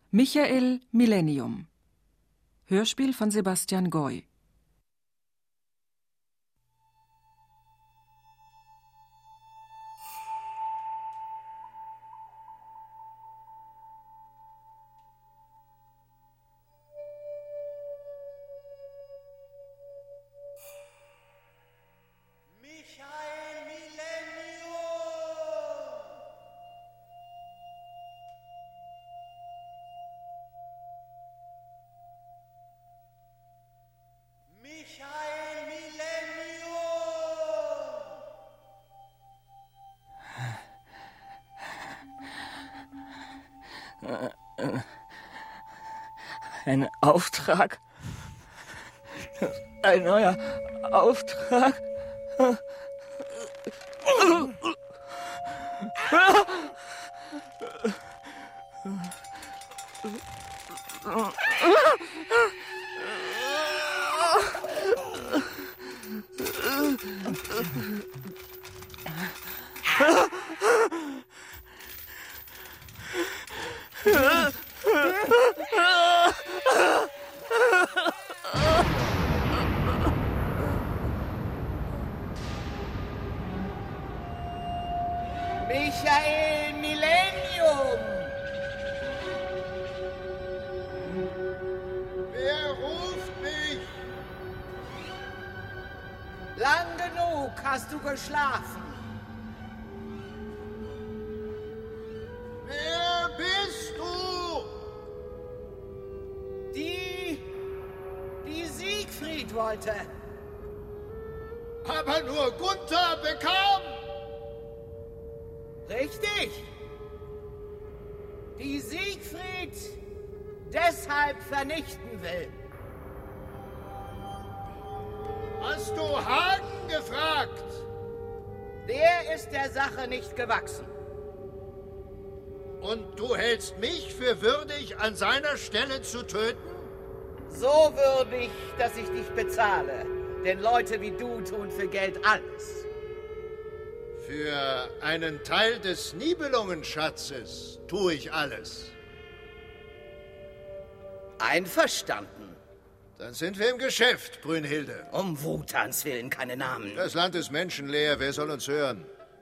Michael Millennium. Hörspiel von Sebastian Goy. Ein Auftrag? Ein neuer Auftrag? Michael Millennium! Wer ruft mich? Lang genug hast du geschlafen. Wer bist du? Die Siegfried wollte. Aber nur Gunther bekam. Richtig. Die Siegfried deshalb vernichten will. Hast du Hagen gefragt? Der ist der Sache nicht gewachsen. Und du hältst mich für würdig, an seiner Stelle zu töten? So würdig, dass ich dich bezahle. Denn Leute wie du tun für Geld alles. Für einen Teil des Nibelungenschatzes tue ich alles. Einverstanden. Dann sind wir im Geschäft, Brünnhilde. Um Wutans Willen keine Namen. Das Land ist menschenleer, wer soll uns hören?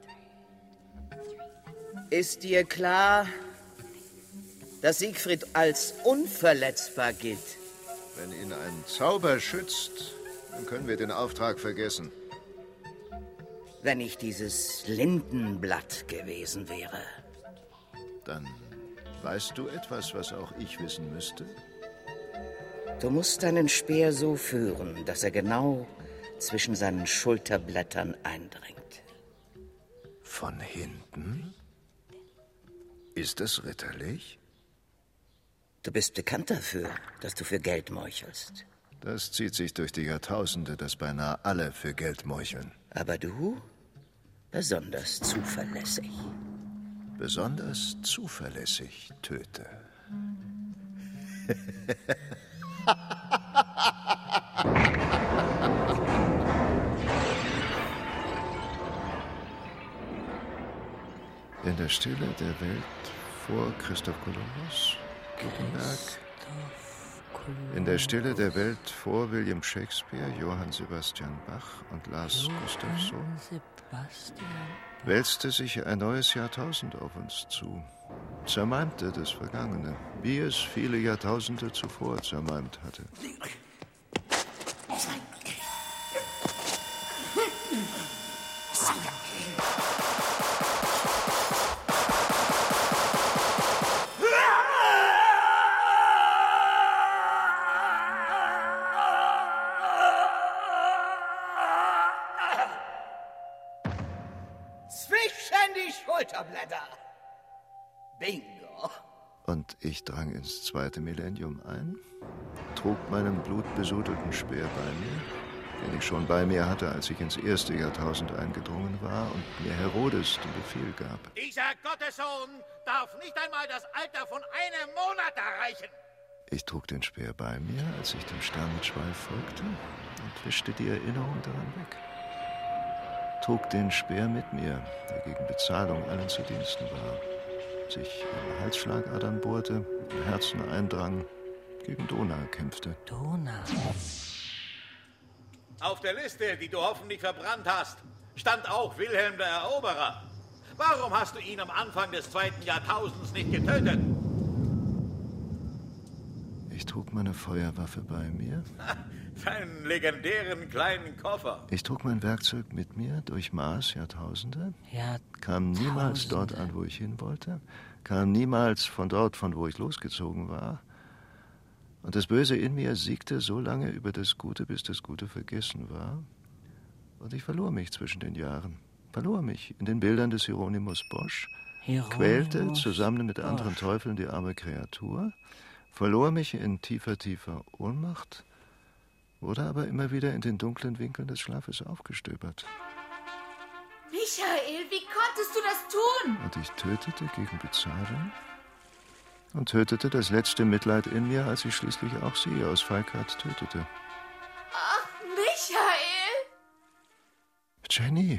Ist dir klar, dass Siegfried als unverletzbar gilt? Wenn ihn ein Zauber schützt, dann können wir den Auftrag vergessen. Wenn ich dieses Lindenblatt gewesen wäre. Dann weißt du etwas, was auch ich wissen müsste? Du musst deinen Speer so führen, dass er genau zwischen seinen Schulterblättern eindringt. Von hinten? Ist es ritterlich? Du bist bekannt dafür, dass du für Geld meuchelst. Das zieht sich durch die Jahrtausende, dass beinahe alle für Geld meucheln. Aber du besonders zuverlässig. Besonders zuverlässig töte. In der Stille der Welt vor Christoph Kolumbus, Gutenberg. In der Stille der Welt vor William Shakespeare, Johann Sebastian Bach und Lars Gustafsson wälzte sich ein neues Jahrtausend auf uns zu. Zermalmte das Vergangene, wie es viele Jahrtausende zuvor zermalmt hatte. Zwischen die Schulterblätter. Bingo. Und ich drang ins zweite Millennium ein, trug meinen blutbesudelten Speer bei mir, den ich schon bei mir hatte, als ich ins erste Jahrtausend eingedrungen war und mir Herodes den Befehl gab. Dieser Gottessohn darf nicht einmal das Alter von einem Monat erreichen. Ich trug den Speer bei mir, als ich dem Sternenschweif folgte und wischte die Erinnerung daran weg. Trug den Speer mit mir, der gegen Bezahlung allen zu Diensten war. sich in Halsschlagadern bohrte, im Herzen eindrang, gegen Donau kämpfte. Donau. Auf der Liste, die du hoffentlich verbrannt hast, stand auch Wilhelm der Eroberer. Warum hast du ihn am Anfang des 2. Jahrtausends nicht getötet? Ich trug meine Feuerwaffe bei mir. Deinen legendären kleinen Koffer. Ich trug mein Werkzeug mit mir, durchmaß Jahrtausende, Ja, kam niemals dort an, wo ich hin wollte, kam niemals von dort, von wo ich losgezogen war. Und das Böse in mir siegte so lange über das Gute, bis das Gute vergessen war. Und ich verlor mich zwischen den Jahren, verlor mich in den Bildern des Hieronymus Bosch, quälte zusammen mit anderen Teufeln die arme Kreatur, verlor mich in tiefer, tiefer Ohnmacht, wurde aber immer wieder in den dunklen Winkeln des Schlafes aufgestöbert. Michael, wie konntest du das tun? Und ich tötete gegen Bezahlung und tötete das letzte Mitleid in mir, als ich schließlich auch sie aus Feigheit tötete. Ach, Michael! Jenny!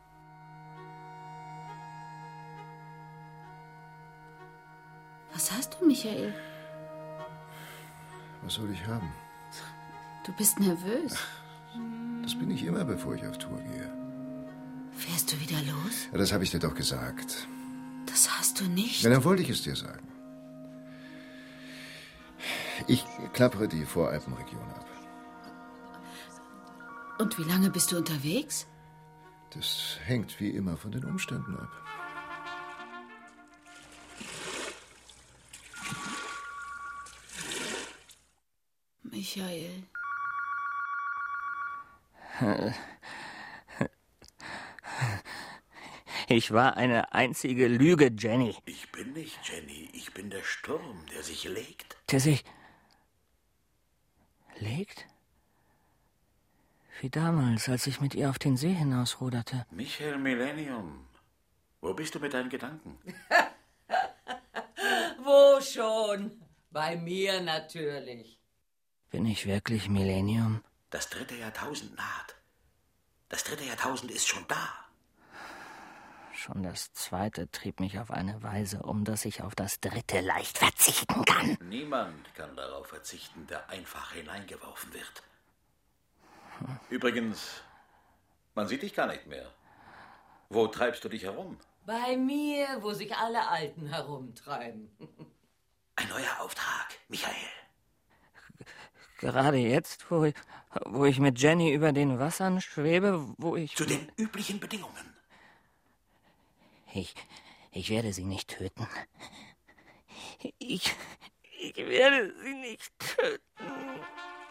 Was hast du, Michael? Was soll ich haben? Du bist nervös. Das bin ich immer, bevor ich auf Tour gehe. Fährst du wieder los? Ja, das habe ich dir doch gesagt. Das hast du nicht. Ja, dann wollte ich es dir sagen. Ich klappere die Voralpenregion ab. Und wie lange bist du unterwegs? Das hängt wie immer von den Umständen ab. Michael. Ich war eine einzige Lüge, Jenny. Ich bin nicht Jenny, ich bin der Sturm, der sich legt. Der sich legt? Wie damals, als ich mit ihr auf den See hinausruderte. Michael Millennium, wo bist du mit deinen Gedanken? Wo schon? Bei mir natürlich. Bin ich wirklich Millennium? Das 3. Jahrtausend naht. Das 3. Jahrtausend ist schon da. Schon das 2. trieb mich auf eine Weise um, dass ich auf das 3. leicht verzichten kann. Niemand kann darauf verzichten, der einfach hineingeworfen wird. Übrigens, man sieht dich gar nicht mehr. Wo treibst du dich herum? Bei mir, wo sich alle Alten herumtreiben. Ein neuer Auftrag, Michael. Gerade jetzt, wo ich mit Jenny über den Wassern schwebe, wo ich... Zu den üblichen Bedingungen. Ich werde sie nicht töten. Ich werde sie nicht töten.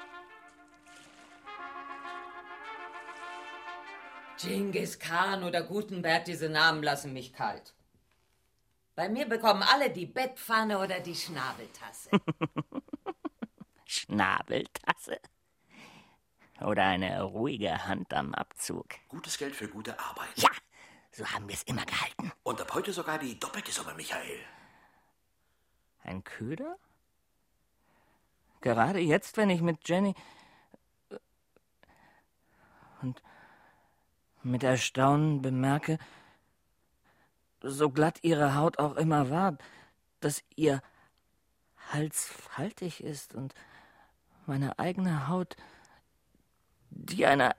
Genghis Khan oder Gutenberg, diese Namen lassen mich kalt. Bei mir bekommen alle die Bettpfanne oder die Schnabeltasse. Schnabeltasse? Oder eine ruhige Hand am Abzug? Gutes Geld für gute Arbeit. Ja, so haben wir es immer gehalten. Und ab heute sogar die doppelte Summe, Michael. Ein Köder? Gerade jetzt, wenn ich mit Jenny... Und mit Erstaunen bemerke, so glatt ihre Haut auch immer war, dass ihr Hals faltig ist und meine eigene Haut die einer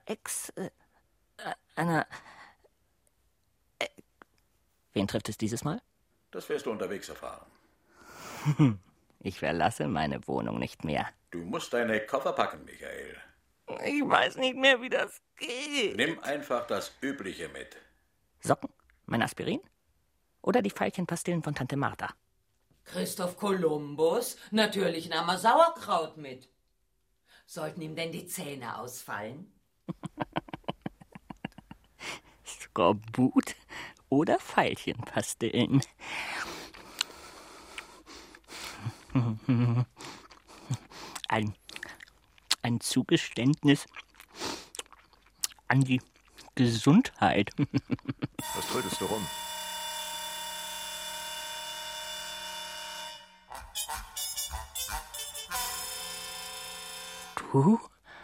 Wen trifft es dieses Mal? Das wirst du unterwegs erfahren. Ich verlasse meine Wohnung nicht mehr. Du musst deine Koffer packen, Michael. Ich weiß nicht mehr, wie das geht. Nimm einfach das Übliche mit. Socken? Mein Aspirin? Oder die Veilchenpastillen von Tante Martha? Christoph Kolumbus? Natürlich nahm er Sauerkraut mit. Sollten ihm denn die Zähne ausfallen? Skorbut oder Veilchenpastillen? Ein Zugeständnis an die Gesundheit. Was trödelst du rum? Du?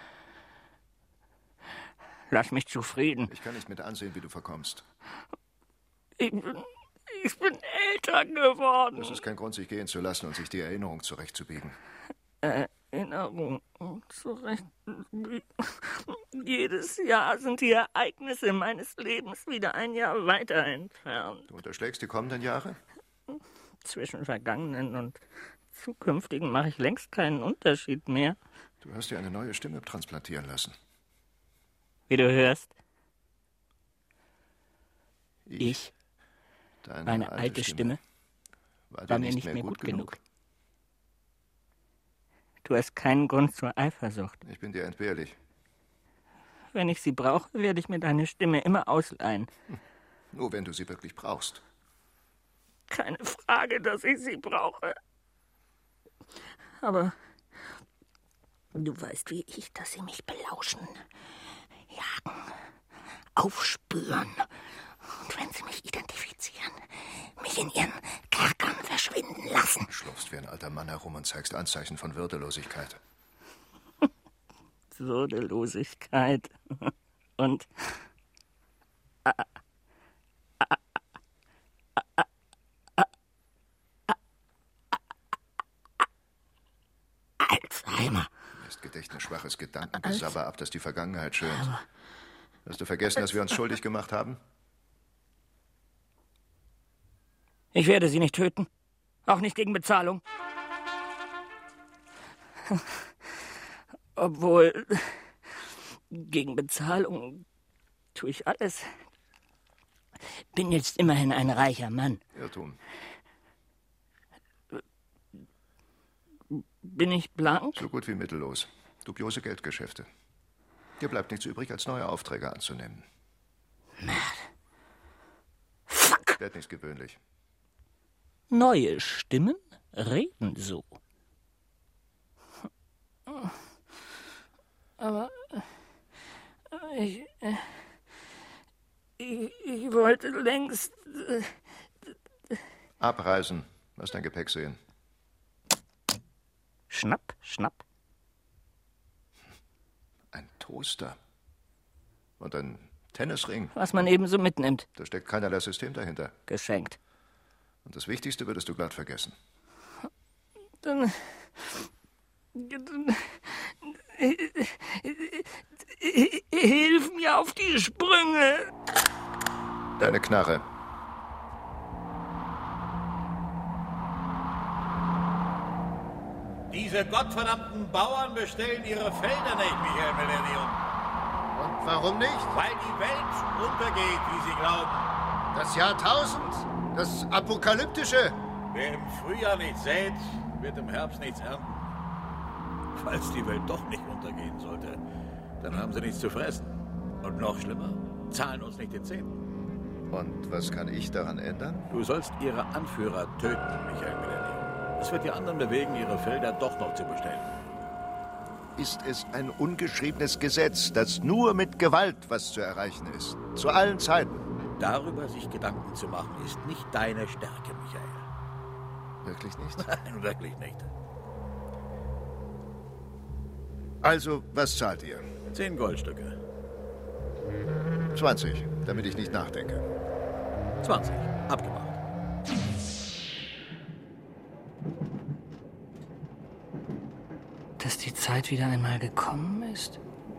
Lass mich zufrieden. Ich kann nicht mit ansehen, wie du verkommst. Ich bin älter geworden. Das ist kein Grund, sich gehen zu lassen und sich die Erinnerung zurechtzubiegen. Erinnerung zurecht. Jedes Jahr sind die Ereignisse meines Lebens wieder ein Jahr weiter entfernt. Du unterschlägst die kommenden Jahre? Zwischen vergangenen und zukünftigen mache ich längst keinen Unterschied mehr. Du hast dir eine neue Stimme transplantieren lassen. Wie du hörst. Ich? Meine alte Stimme war mir nicht mehr gut genug. Du hast keinen Grund zur Eifersucht. Ich bin dir entbehrlich. Wenn ich sie brauche, werde ich mir deine Stimme immer ausleihen. Nur wenn du sie wirklich brauchst. Keine Frage, dass ich sie brauche. Aber du weißt wie ich, dass sie mich belauschen, jagen, aufspüren. Und wenn sie mich identifizieren, mich in ihren Kerkern verschwinden lassen. Du schlurfst wie ein alter Mann herum und zeigst Anzeichen von Würdelosigkeit. Würdelosigkeit und Alzheimer. Du lässt gedächtnisschwaches Gedankengesabber ab, das die Vergangenheit schönt. Hast du vergessen, dass wir uns schuldig gemacht haben? Ich werde sie nicht töten. Auch nicht gegen Bezahlung. Obwohl, gegen Bezahlung tue ich alles. Bin jetzt immerhin ein reicher Mann. Irrtum. Bin ich blank? So gut wie mittellos. Dubiose Geldgeschäfte. Dir bleibt nichts übrig, als neue Aufträge anzunehmen. Fuck! Werd nicht gewöhnlich. Neue Stimmen reden so. Aber ich wollte längst... Abreisen. Lass dein Gepäck sehen. Schnapp, schnapp. Ein Toaster. Und ein Tennisring. Was man ebenso mitnimmt. Da steckt keinerlei System dahinter. Geschenkt. Und das Wichtigste würdest du glatt vergessen. Dann hilf mir auf die Sprünge. Deine Knarre. Diese gottverdammten Bauern bestellen ihre Felder nicht, Michael Millennium. Und warum nicht? Weil die Welt untergeht, wie sie glauben. Das Jahrtausend, das Apokalyptische. Wer im Frühjahr nichts sät, wird im Herbst nichts ernten. Falls die Welt doch nicht untergehen sollte, dann haben sie nichts zu fressen. Und noch schlimmer, zahlen uns nicht den Zehnten. Und was kann ich daran ändern? Du sollst ihre Anführer töten, Michael Millennium. Es wird die anderen bewegen, ihre Felder doch noch zu bestellen. Ist es ein ungeschriebenes Gesetz, dass nur mit Gewalt was zu erreichen ist? Zu allen Zeiten. Darüber sich Gedanken zu machen, ist nicht deine Stärke, Michael. Wirklich nicht? Nein, wirklich nicht. Also, was zahlt ihr? 10 Goldstücke. 20, damit ich nicht nachdenke. 20. Abgemacht. Dass die Zeit wieder einmal gekommen ist?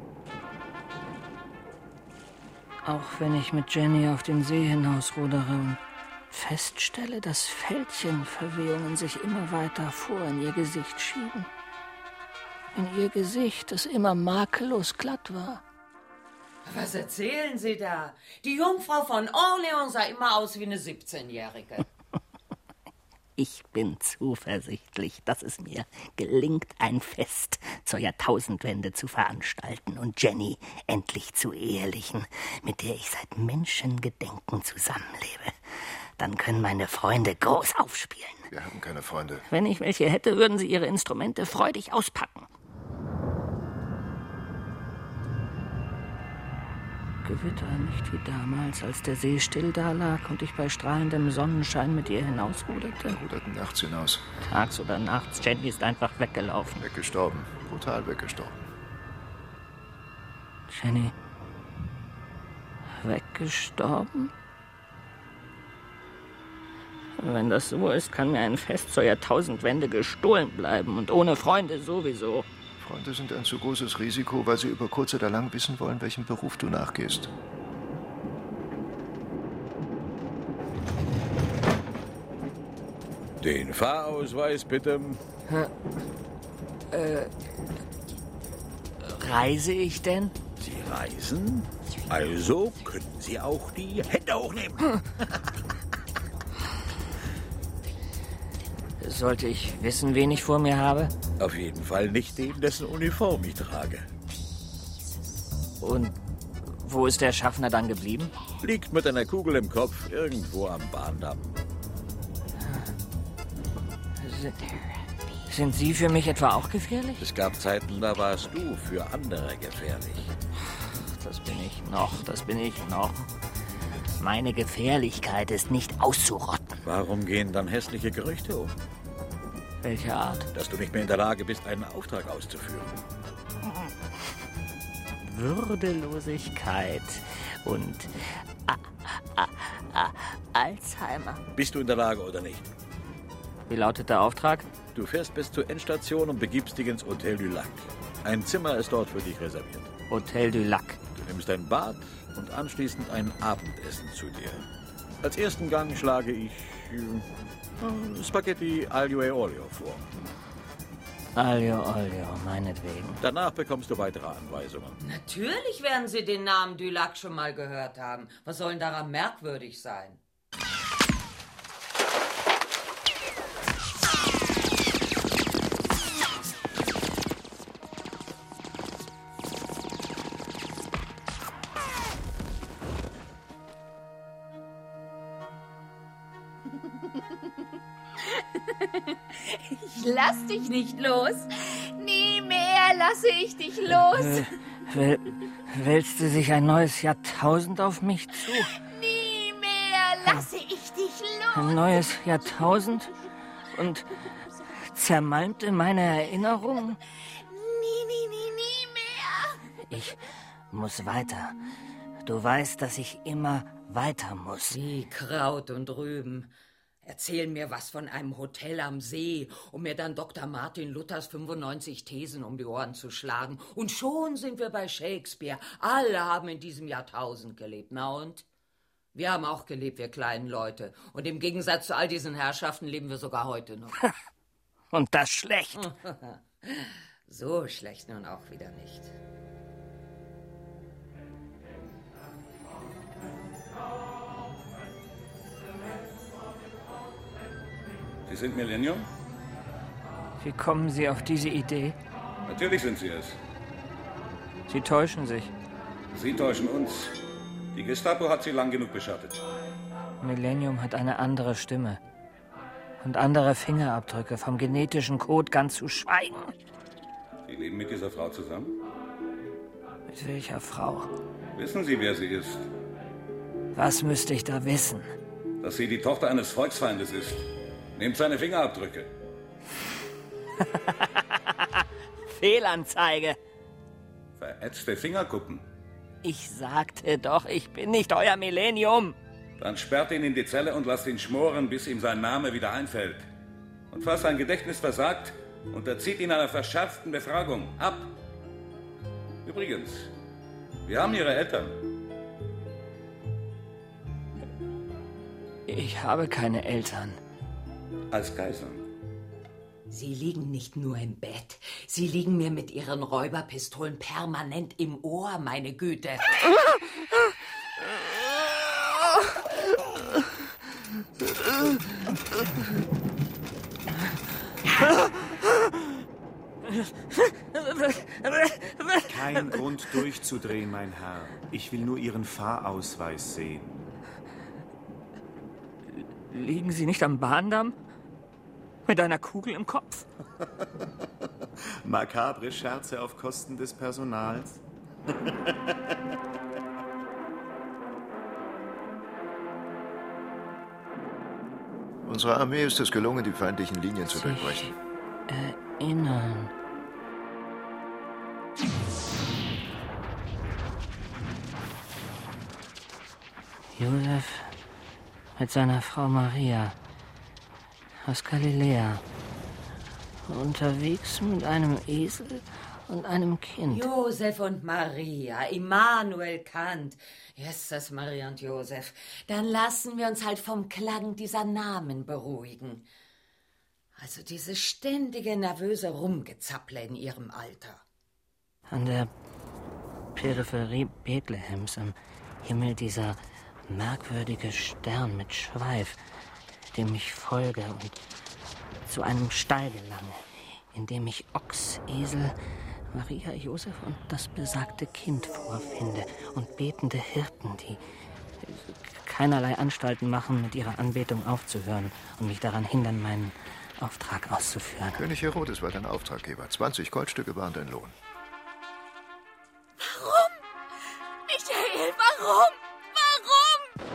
Auch wenn ich mit Jenny auf den See hinausrudere und feststelle, dass Fältchenverwehungen sich immer weiter vor in ihr Gesicht schieben. In ihr Gesicht, das immer makellos glatt war. Was erzählen Sie da? Die Jungfrau von Orleans sah immer aus wie eine 17-Jährige. Ich bin zuversichtlich, dass es mir gelingt, ein Fest zur Jahrtausendwende zu veranstalten und Jenny endlich zu ehelichen, mit der ich seit Menschengedenken zusammenlebe. Dann können meine Freunde groß aufspielen. Wir haben keine Freunde. Wenn ich welche hätte, würden sie ihre Instrumente freudig auspacken. Gewitter, nicht wie damals, als der See still dalag und ich bei strahlendem Sonnenschein mit ihr hinausruderte. Wir ruderten nachts hinaus. Tags oder nachts, Jenny ist einfach weggelaufen. Weggestorben. Brutal weggestorben. Jenny weggestorben? Wenn das so ist, kann mir ein Fest zur Jahrtausendwende gestohlen bleiben und ohne Freunde sowieso. Freunde sind ein zu großes Risiko, weil sie über kurz oder lang wissen wollen, welchem Beruf du nachgehst. Den Fahrausweis bitte. Reise ich denn? Sie reisen? Also können Sie auch die Hände hochnehmen. Sollte ich wissen, wen ich vor mir habe? Auf jeden Fall nicht den, dessen Uniform ich trage. Und wo ist der Schaffner dann geblieben? Liegt mit einer Kugel im Kopf irgendwo am Bahndamm. Sind Sie für mich etwa auch gefährlich? Es gab Zeiten, da warst du für andere gefährlich. Das bin ich noch. Meine Gefährlichkeit ist nicht auszurotten. Warum gehen dann hässliche Gerüchte um? Welche Art? Dass du nicht mehr in der Lage bist, einen Auftrag auszuführen. Würdelosigkeit und Alzheimer. Bist du in der Lage oder nicht? Wie lautet der Auftrag? Du fährst bis zur Endstation und begibst dich ins Hotel du Lac. Ein Zimmer ist dort für dich reserviert. Hotel du Lac. Du nimmst ein Bad und anschließend ein Abendessen zu dir. Als ersten Gang schlage ich Spaghetti aglio e olio vor. Aglio olio, meinetwegen. Danach bekommst du weitere Anweisungen. Natürlich werden Sie den Namen du Lac schon mal gehört haben. Was soll denn daran merkwürdig sein? Ich lass dich nicht los. Nie mehr lasse ich dich los. Wälzt sich ein neues Jahrtausend auf mich zu? Nie mehr lasse ich dich los. Ein neues Jahrtausend? Und zermalmt in meiner Erinnerung? Nie mehr. Ich muss weiter. Du weißt, dass ich immer weiter muss. Wie Kraut und Rüben. Erzähl mir was von einem Hotel am See, um mir dann Dr. Martin Luthers 95 Thesen um die Ohren zu schlagen. Und schon sind wir bei Shakespeare. Alle haben in diesem Jahrtausend gelebt. Na und? Wir haben auch gelebt, wir kleinen Leute. Und im Gegensatz zu all diesen Herrschaften leben wir sogar heute noch. Und das schlecht. So schlecht nun auch wieder nicht. Sie sind Millennium? Wie kommen Sie auf diese Idee? Natürlich sind Sie es. Sie täuschen sich. Sie täuschen uns. Die Gestapo hat Sie lang genug beschattet. Millennium hat eine andere Stimme. Und andere Fingerabdrücke, vom genetischen Code ganz zu schweigen. Sie leben mit dieser Frau zusammen? Mit welcher Frau? Wissen Sie, wer sie ist? Was müsste ich da wissen? Dass sie die Tochter eines Volksfeindes ist. Nehmt seine Fingerabdrücke. Fehlanzeige. Verätzte Fingerkuppen. Ich sagte doch, ich bin nicht euer Millennium. Dann sperrt ihn in die Zelle und lasst ihn schmoren, bis ihm sein Name wieder einfällt. Und falls sein Gedächtnis versagt, unterzieht ihn einer verschärften Befragung. Ab! Übrigens, wir haben Ihre Eltern. Ich habe keine Eltern. Als Geiseln. Sie liegen nicht nur im Bett. Sie liegen mir mit ihren Räuberpistolen permanent im Ohr, meine Güte. Kein Grund durchzudrehen, mein Herr. Ich will nur Ihren Fahrausweis sehen. Liegen Sie nicht am Bahndamm? Mit einer Kugel im Kopf? Makabre Scherze auf Kosten des Personals. Unserer Armee ist es gelungen, die feindlichen Linien zu durchbrechen. Erinnern. Josef mit seiner Frau Maria. aus Galiläa. Unterwegs mit einem Esel und einem Kind. Josef und Maria, Immanuel Kant. Jesus, Maria und Josef. Dann lassen wir uns halt vom Klang dieser Namen beruhigen. Also diese ständige, nervöse Rumgezapple in ihrem Alter. An der Peripherie Bethlehems am Himmel dieser merkwürdige Stern mit Schweif, dem ich folge und zu einem Stall gelange, in dem ich Ochs, Esel, Maria, Josef und das besagte Kind vorfinde und betende Hirten, die keinerlei Anstalten machen, mit ihrer Anbetung aufzuhören und mich daran hindern, meinen Auftrag auszuführen. König Herodes war dein Auftraggeber. 20 Goldstücke waren dein Lohn. Warum? Michael, warum? Warum?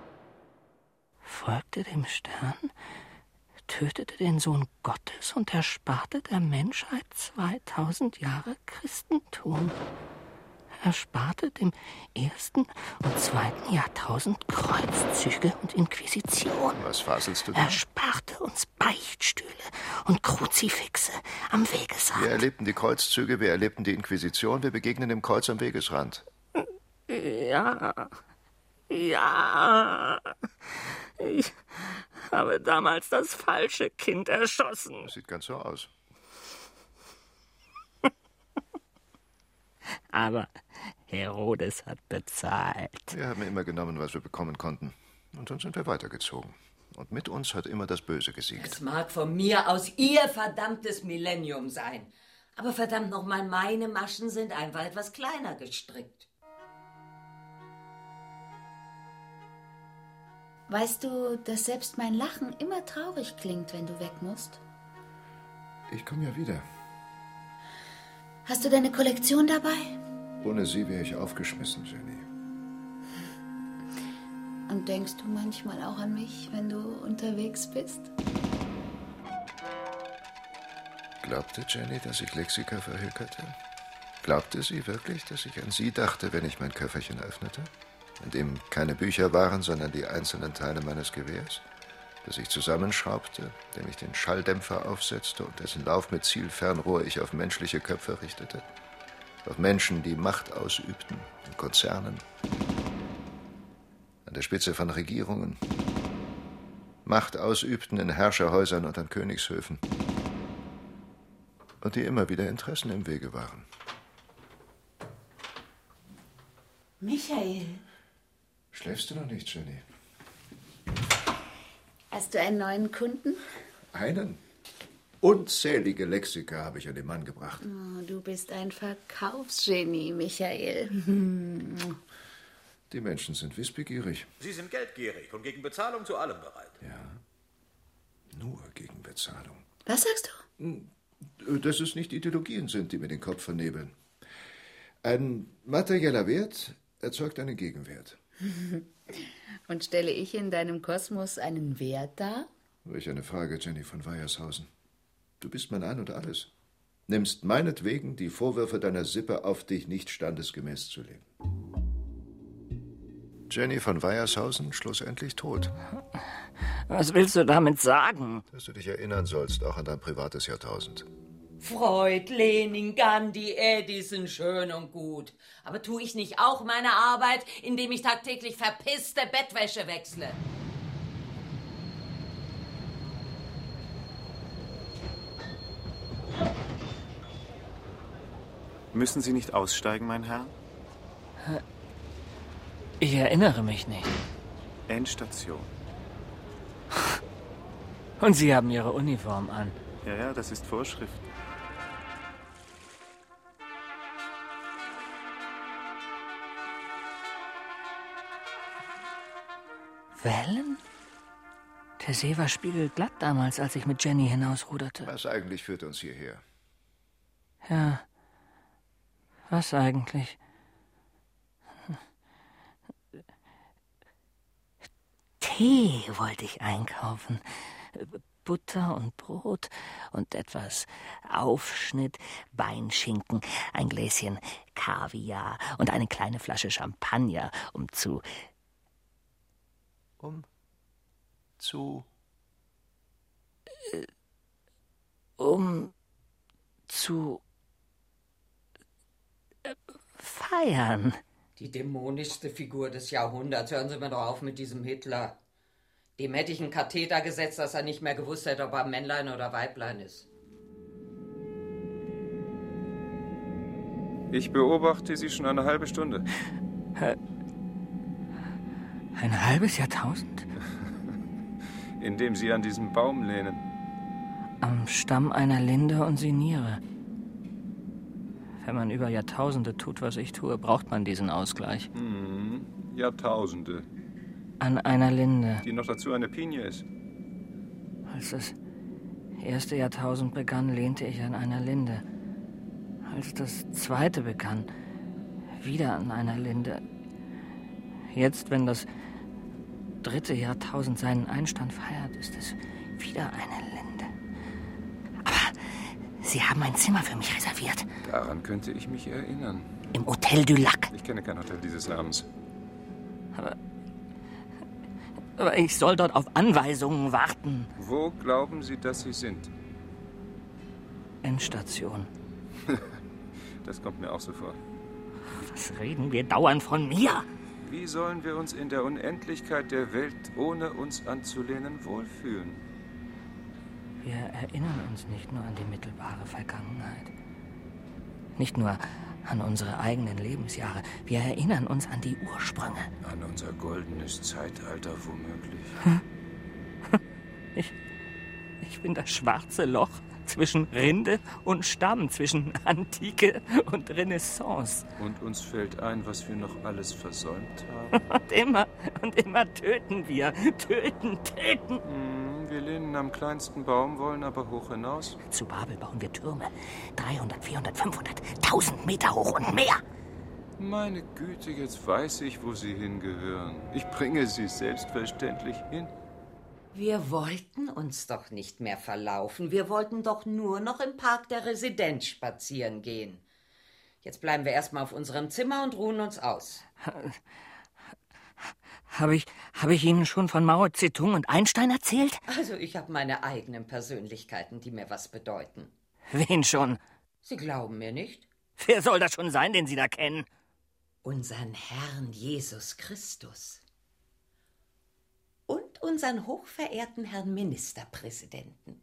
Folgte dem Stern, tötete den Sohn Gottes und ersparte der Menschheit 2000 Jahre Christentum. Ersparte dem ersten und zweiten Jahrtausend Kreuzzüge und Inquisition. Was faselst du da? Ersparte uns Beichtstühle und Kruzifixe am Wegesrand. Wir erlebten die Kreuzzüge, wir erlebten die Inquisition, wir begegnen dem Kreuz am Wegesrand. Ja. Ich habe damals das falsche Kind erschossen. Das sieht ganz so aus. Aber Herodes hat bezahlt. Wir haben immer genommen, was wir bekommen konnten. Und dann sind wir weitergezogen. Und mit uns hat immer das Böse gesiegt. Es mag von mir aus ihr verdammtes Millennium sein. Aber verdammt nochmal, meine Maschen sind einfach etwas kleiner gestrickt. Weißt du, dass selbst mein Lachen immer traurig klingt, wenn du weg musst? Ich komme ja wieder. Hast du deine Kollektion dabei? Ohne sie wäre ich aufgeschmissen, Jenny. Und denkst du manchmal auch an mich, wenn du unterwegs bist? Glaubte Jenny, dass ich Lexika verhökerte? Glaubte sie wirklich, dass ich an sie dachte, wenn ich mein Köfferchen öffnete? In dem keine Bücher waren, sondern die einzelnen Teile meines Gewehrs? Das ich zusammenschraubte, dem ich den Schalldämpfer aufsetzte und dessen Lauf mit Zielfernrohr ich auf menschliche Köpfe richtete? Auf Menschen, die Macht ausübten, in Konzernen, an der Spitze von Regierungen, Macht ausübten in Herrscherhäusern und an Königshöfen und die immer wieder Interessen im Wege waren. Michael. Schläfst du noch nicht, Jenny? Hast du einen neuen Kunden? Einen? Unzählige Lexika habe ich an den Mann gebracht. Oh, du bist ein Verkaufsgenie, Michael. Die Menschen sind wissbegierig. Sie sind geldgierig und gegen Bezahlung zu allem bereit. Ja, nur gegen Bezahlung. Was sagst du? Dass es nicht Ideologien sind, die mir den Kopf vernebeln. Ein materieller Wert erzeugt einen Gegenwert. Und stelle ich in deinem Kosmos einen Wert dar? Welch eine Frage, Jenny von Weiershaus. Du bist mein Ein und Alles. Nimmst meinetwegen die Vorwürfe deiner Sippe auf dich, nicht standesgemäß zu leben. Jenny von Weiershausen schlussendlich tot. Was willst du damit sagen? Dass du dich erinnern sollst, auch an dein privates Jahrtausend. Freud, Lenin, Gandhi, Edison, schön und gut. Aber tue ich nicht auch meine Arbeit, indem ich tagtäglich verpisste Bettwäsche wechsle? Müssen Sie nicht aussteigen, mein Herr? Ich erinnere mich nicht. Endstation. Und Sie haben Ihre Uniform an. Ja, das ist Vorschrift. Wellen? Der See war spiegelglatt damals, als ich mit Jenny hinausruderte. Was eigentlich führt uns hierher? Ja, was eigentlich? Tee wollte ich einkaufen. Butter und Brot und etwas Aufschnitt, Beinschinken, ein Gläschen Kaviar und eine kleine Flasche Champagner, um zu... Um zu feiern. Die dämonischste Figur des Jahrhunderts. Hören Sie mir doch auf mit diesem Hitler. Dem hätte ich einen Katheter gesetzt, dass er nicht mehr gewusst hätte, ob er Männlein oder Weiblein ist. Ich beobachte Sie schon eine halbe Stunde. Ein halbes Jahrtausend? Indem Sie an diesem Baum lehnen. Am Stamm einer Linde und sinniere. Wenn man über Jahrtausende tut, was ich tue, braucht man diesen Ausgleich. Jahrtausende. An einer Linde. Die noch dazu eine Pinie ist. Als das erste Jahrtausend begann, lehnte ich an einer Linde. Als das zweite begann, wieder an einer Linde. Jetzt, wenn das dritte Jahrtausend seinen Einstand feiert, ist es wieder eine Linde. Aber Sie haben ein Zimmer für mich reserviert. Daran könnte ich mich erinnern. Im Hotel du Lac. Ich kenne kein Hotel dieses Namens. Aber ich soll dort auf Anweisungen warten. Wo glauben Sie, dass Sie sind? Endstation. Das kommt mir auch so vor. Was reden wir dauernd von mir? Wie sollen wir uns in der Unendlichkeit der Welt, ohne uns anzulehnen, wohlfühlen? Wir erinnern uns nicht nur an die mittelbare Vergangenheit. Nicht nur an unsere eigenen Lebensjahre. Wir erinnern uns an die Ursprünge. An unser goldenes Zeitalter womöglich. Ich bin das schwarze Loch zwischen Rinde und Stamm, zwischen Antike und Renaissance. Und uns fällt ein, was wir noch alles versäumt haben. Und immer töten wir. Töten. Wir lehnen am kleinsten Baum, wollen aber hoch hinaus. Zu Babel bauen wir Türme. 300, 400, 500, 1000 Meter hoch und mehr. Meine Güte, jetzt weiß ich, wo Sie hingehören. Ich bringe Sie selbstverständlich hin. Wir wollten uns doch nicht mehr verlaufen. Wir wollten doch nur noch im Park der Residenz spazieren gehen. Jetzt bleiben wir erstmal auf unserem Zimmer und ruhen uns aus. Habe ich Ihnen schon von Mao Zedong und Einstein erzählt? Also ich habe meine eigenen Persönlichkeiten, die mir was bedeuten. Wen schon? Sie glauben mir nicht? Wer soll das schon sein, den Sie da kennen? Unseren Herrn Jesus Christus. Und unseren hochverehrten Herrn Ministerpräsidenten.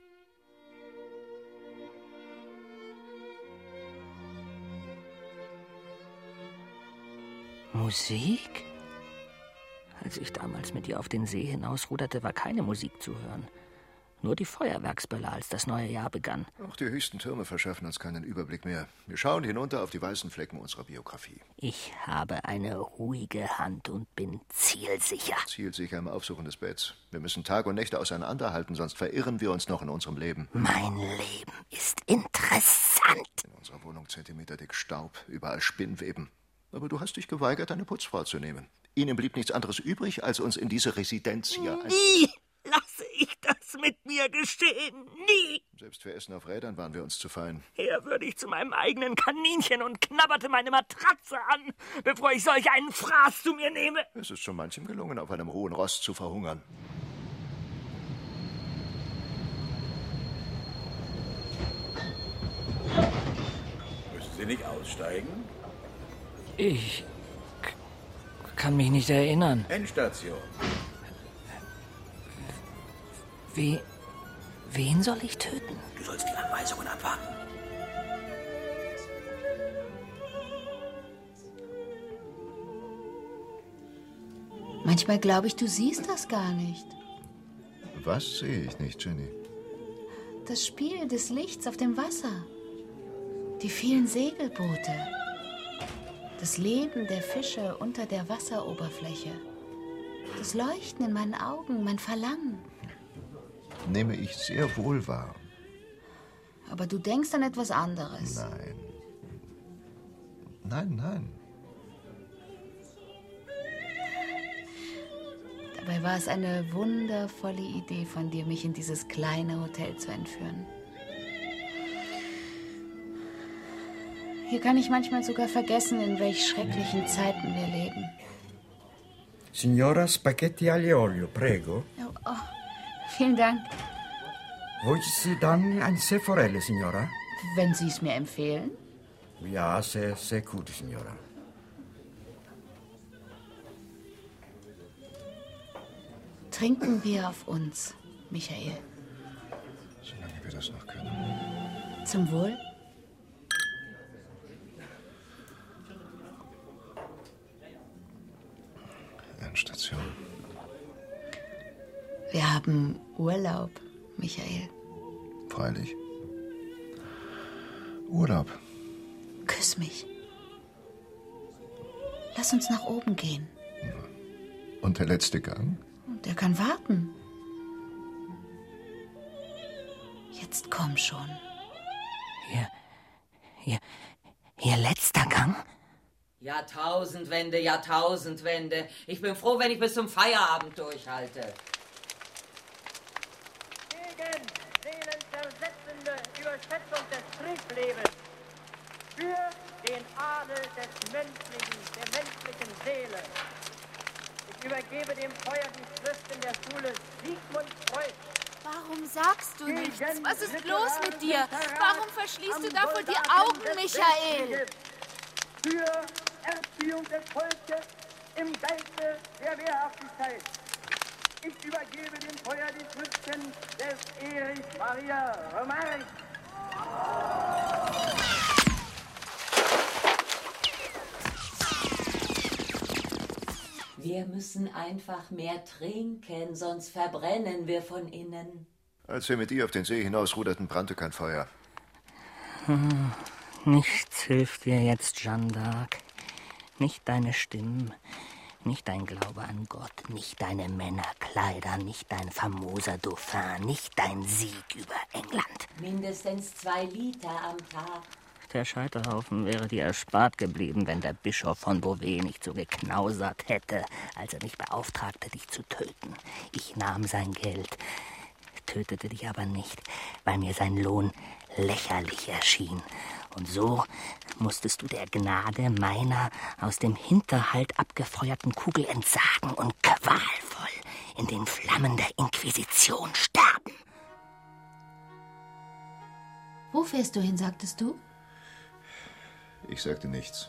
Musik? Als ich damals mit ihr auf den See hinausruderte, war keine Musik zu hören. Nur die Feuerwerksböller, als das neue Jahr begann. Auch die höchsten Türme verschaffen uns keinen Überblick mehr. Wir schauen hinunter auf die weißen Flecken unserer Biografie. Ich habe eine ruhige Hand und bin zielsicher. Zielsicher im Aufsuchen des Betts. Wir müssen Tag und Nächte auseinanderhalten, sonst verirren wir uns noch in unserem Leben. Mein Leben ist interessant. In unserer Wohnung zentimeterdick Staub, überall Spinnweben. Aber du hast dich geweigert, eine Putzfrau zu nehmen. Ihnen blieb nichts anderes übrig, als uns in diese Residenz hier... Nie lasse ich das mit mir geschehen. Nie. Selbst für Essen auf Rädern waren wir uns zu fein. Eher würde ich zu meinem eigenen Kaninchen und knabberte meine Matratze an, bevor ich solch einen Fraß zu mir nehme. Es ist schon manchem gelungen, auf einem hohen Ross zu verhungern. Müssen Sie nicht aussteigen? Ich kann mich nicht erinnern. Endstation. Wen soll ich töten? Du sollst die Anweisungen abwarten. Manchmal glaube ich, du siehst das gar nicht. Was sehe ich nicht, Jenny? Das Spiel des Lichts auf dem Wasser. Die vielen Segelboote. Das Leben der Fische unter der Wasseroberfläche. Das Leuchten in meinen Augen, mein Verlangen. Nehme ich sehr wohl wahr. Aber du denkst an etwas anderes. Nein. Dabei war es eine wundervolle Idee von dir, mich in dieses kleine Hotel zu entführen. Hier kann ich manchmal sogar vergessen, in welch schrecklichen Zeiten wir leben. Signora, Spaghetti aglio olio, prego. Oh, vielen Dank. Wollen Sie dann ein Sé Forelle, Signora? Wenn Sie es mir empfehlen. Ja, sehr, sehr gut, Signora. Trinken wir auf uns, Michael. Solange wir das noch können. Zum Wohl. Endstation. Wir haben Urlaub, Michael. Freilich. Urlaub. Küss mich. Lass uns nach oben gehen. Und der letzte Gang? Der kann warten. Jetzt komm schon. Ihr letzter Gang? Jahrtausendwende, Jahrtausendwende. Ich bin froh, wenn ich bis zum Feierabend durchhalte. Gegen seelenversetzende Überschätzung des Privatlebens. Für den Adel der menschlichen Seele. Ich übergebe dem Feuer die Schriften der Schule Sigmund Freud. Warum sagst du nichts? Was ist los mit dir? Warum verschließt du davor die Augen, Michael? Für Erziehung des Volkes im Geiste der Wehrhaftigkeit. Ich übergebe dem Feuer die Schriften des Erich Maria Remarque. Wir müssen einfach mehr trinken, sonst verbrennen wir von innen. Als wir mit ihr auf den See hinausruderten, brannte kein Feuer. Nichts hilft dir jetzt, Jeanne d'Arc. Nicht deine Stimmen, nicht dein Glaube an Gott, nicht deine Männerkleider, nicht dein famoser Dauphin, nicht dein Sieg über England. Mindestens 2 Liter am Tag. Der Scheiterhaufen wäre dir erspart geblieben, wenn der Bischof von Beauvais nicht so geknausert hätte, als er mich beauftragte, dich zu töten. Ich nahm sein Geld, tötete dich aber nicht, weil mir sein Lohn lächerlich erschien. Und so musstest du der Gnade meiner aus dem Hinterhalt abgefeuerten Kugel entsagen und qualvoll in den Flammen der Inquisition sterben. Wo fährst du hin, sagtest du? Ich sagte nichts.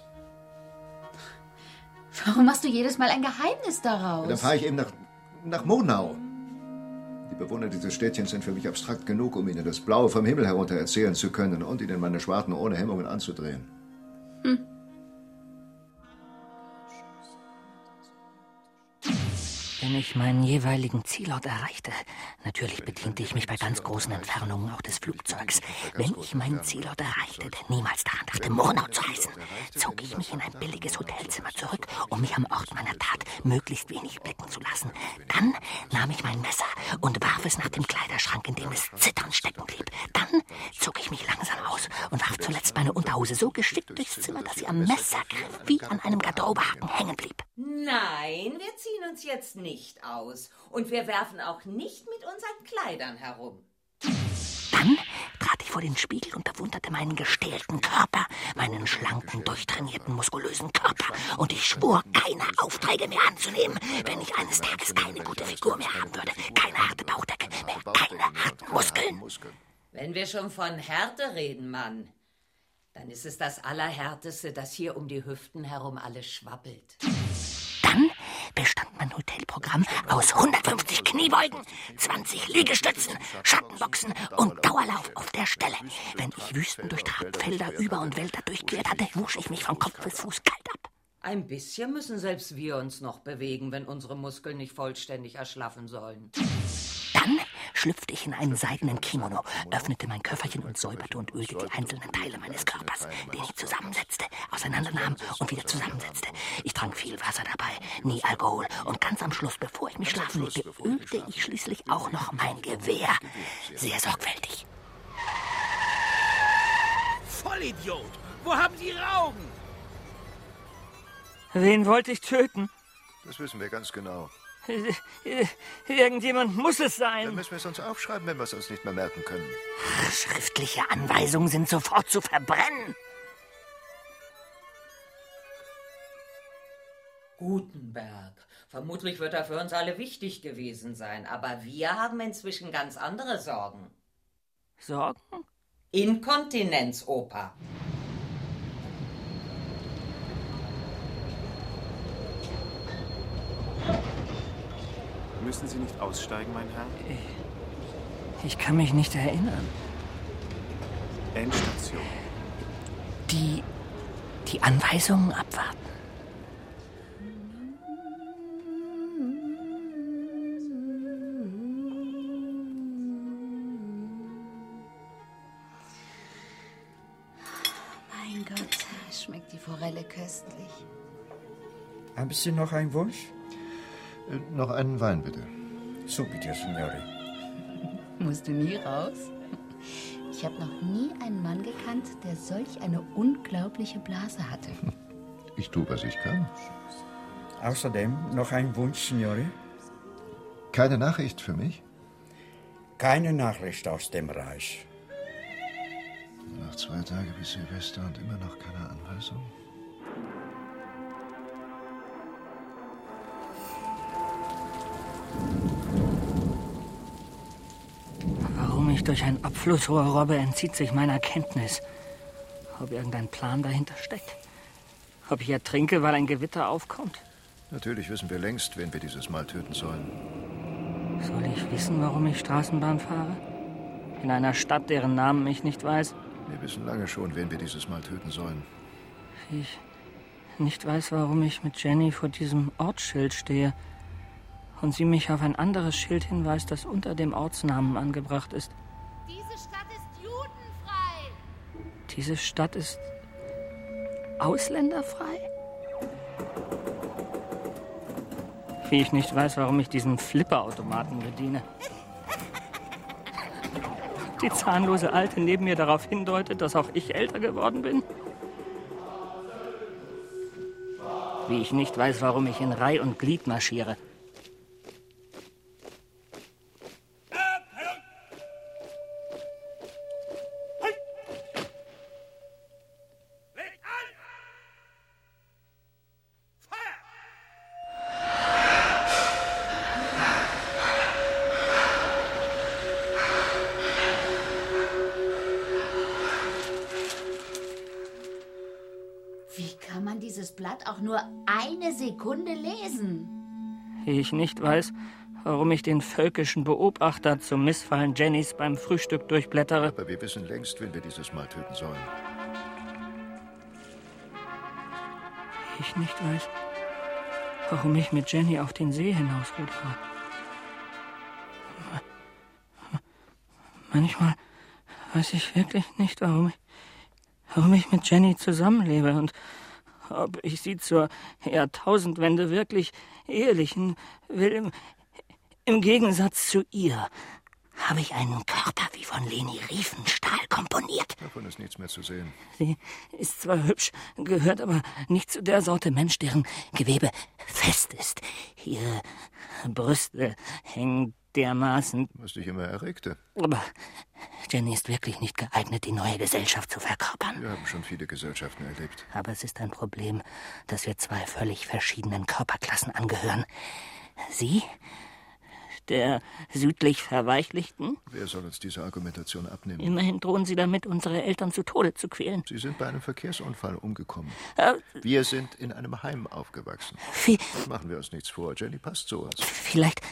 Warum machst du jedes Mal ein Geheimnis daraus? Dann fahre ich eben nach Monau. Die Bewohner dieses Städtchens sind für mich abstrakt genug, um ihnen das Blaue vom Himmel herunter erzählen zu können und ihnen meine Schwarten ohne Hemmungen anzudrehen. Wenn ich meinen jeweiligen Zielort erreichte, natürlich bediente ich mich bei ganz großen Entfernungen auch des Flugzeugs. Wenn ich meinen Zielort erreichte, der niemals daran dachte, Murnau zu heißen, zog ich mich in ein billiges Hotelzimmer zurück, um mich am Ort meiner Tat möglichst wenig blicken zu lassen. Dann nahm ich mein Messer und warf es nach dem Kleiderschrank, in dem es zitternd stecken blieb. Dann zog ich mich langsam aus und warf zuletzt meine Unterhose so geschickt durchs Zimmer, dass sie am Messergriff wie an einem Garderobehaken hängen blieb. Nein, wir ziehen uns jetzt nicht aus. Und wir werfen auch nicht mit unseren Kleidern herum. Dann trat ich vor den Spiegel und bewunderte meinen gestählten Körper, meinen schlanken, durchtrainierten, muskulösen Körper. Und ich schwor, keine Aufträge mehr anzunehmen, wenn ich eines Tages keine gute Figur mehr haben würde, keine harte Bauchdecke mehr, keine harten Muskeln. Wenn wir schon von Härte reden, Mann, dann ist es das Allerhärteste, dass hier um die Hüften herum alles schwabbelt. Dann bestand mein Hotelprogramm aus 150 Kniebeugen, 20 Liegestützen, Schattenboxen und Dauerlauf auf der Stelle. Wenn ich Wüsten durchtrat, Felder über und Wälder durchquert hatte, wusch ich mich von Kopf bis Fuß kalt ab. Ein bisschen müssen selbst wir uns noch bewegen, wenn unsere Muskeln nicht vollständig erschlaffen sollen. Dann schlüpfte ich in einen seidenen Kimono, öffnete mein Köfferchen und säuberte und ölte die einzelnen Teile meines Körpers, den ich zusammensetzte, auseinandernahm und wieder zusammensetzte. Ich trank viel Wasser dabei, nie Alkohol. Und ganz am Schluss, bevor ich mich schlafen legte, ölte ich schließlich auch noch mein Gewehr. Sehr sorgfältig. Vollidiot! Wo haben Sie Ihre Augen? Wen wollte ich töten? Das wissen wir ganz genau. Irgendjemand muss es sein. Dann müssen wir es uns aufschreiben, wenn wir es uns nicht mehr merken können. Schriftliche Anweisungen sind sofort zu verbrennen. Gutenberg. Vermutlich wird er für uns alle wichtig gewesen sein. Aber wir haben inzwischen ganz andere Sorgen. Sorgen? Inkontinenz, Opa. Müssen Sie nicht aussteigen, mein Herr? Ich kann mich nicht erinnern. Endstation. Die Anweisungen abwarten. Mein Gott, schmeckt die Forelle köstlich. Haben Sie noch einen Wunsch? Noch einen Wein, bitte. Subito, Signore. Musst du nie raus? Ich habe noch nie einen Mann gekannt, der solch eine unglaubliche Blase hatte. Ich tue, was ich kann. Außerdem noch ein Wunsch, Signore? Keine Nachricht für mich? Keine Nachricht aus dem Reich. Noch 2 Tage bis Silvester und immer noch keine Anweisung? Warum ich durch ein Abflussrohr robbe, entzieht sich meiner Kenntnis. Ob irgendein Plan dahinter steckt? Ob ich ertrinke, weil ein Gewitter aufkommt? Natürlich wissen wir längst, wen wir dieses Mal töten sollen. Soll ich wissen, warum ich Straßenbahn fahre? In einer Stadt, deren Namen ich nicht weiß? Wir wissen lange schon, wen wir dieses Mal töten sollen. Wie ich nicht weiß, warum ich mit Jenny vor diesem Ortsschild stehe und sie mich auf ein anderes Schild hinweist, das unter dem Ortsnamen angebracht ist. Diese Stadt ist judenfrei. Diese Stadt ist ausländerfrei? Wie ich nicht weiß, warum ich diesen Flipperautomaten bediene. Die zahnlose Alte neben mir darauf hindeutet, dass auch ich älter geworden bin. Wie ich nicht weiß, warum ich in Reih und Glied marschiere. Wie kann man dieses Blatt auch nur eine Sekunde lesen? Wie ich nicht weiß, warum ich den völkischen Beobachter zum Missfallen Jennys beim Frühstück durchblättere. Aber wir wissen längst, wen wir dieses Mal töten sollen. Wie ich nicht weiß, warum ich mit Jenny auf den See hinausrudere. Manchmal weiß ich wirklich nicht, warum ich mit Jenny zusammenlebe und ob ich sie zur Jahrtausendwende wirklich ehelichen will. Im Gegensatz zu ihr habe ich einen Körper wie von Leni Riefenstahl komponiert. Davon ist nichts mehr zu sehen. Sie ist zwar hübsch, gehört aber nicht zu der Sorte Mensch, deren Gewebe fest ist. Ihre Brüste hängen dermaßen... Was dich immer erregte. Aber Jenny ist wirklich nicht geeignet, die neue Gesellschaft zu verkörpern. Wir haben schon viele Gesellschaften erlebt. Aber es ist ein Problem, dass wir 2 völlig verschiedenen Körperklassen angehören. Sie, der südlich Verweichlichten. Wer soll uns diese Argumentation abnehmen? Immerhin drohen Sie damit, unsere Eltern zu Tode zu quälen. Sie sind bei einem Verkehrsunfall umgekommen. Wir sind in einem Heim aufgewachsen. Machen wir uns nichts vor, Jenny passt sowas. Vielleicht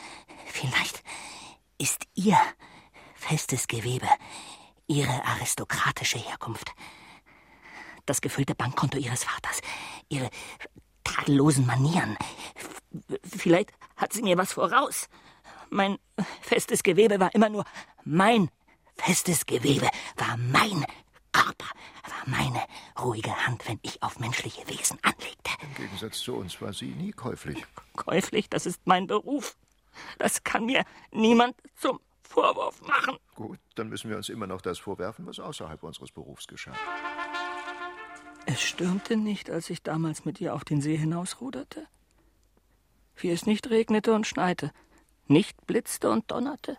ist ihr festes Gewebe ihre aristokratische Herkunft. Das gefüllte Bankkonto ihres Vaters, ihre tadellosen Manieren. Vielleicht hat sie mir was voraus. Mein festes Gewebe war immer nur mein festes Gewebe, war mein Körper, war meine ruhige Hand, wenn ich auf menschliche Wesen anlegte. Im Gegensatz zu uns war sie nie käuflich. Käuflich, das ist mein Beruf. Das kann mir niemand zum Vorwurf machen. Gut, dann müssen wir uns immer noch das vorwerfen, was außerhalb unseres Berufs geschah. Es stürmte nicht, als ich damals mit ihr auf den See hinausruderte. Wie es nicht regnete und schneite, nicht blitzte und donnerte.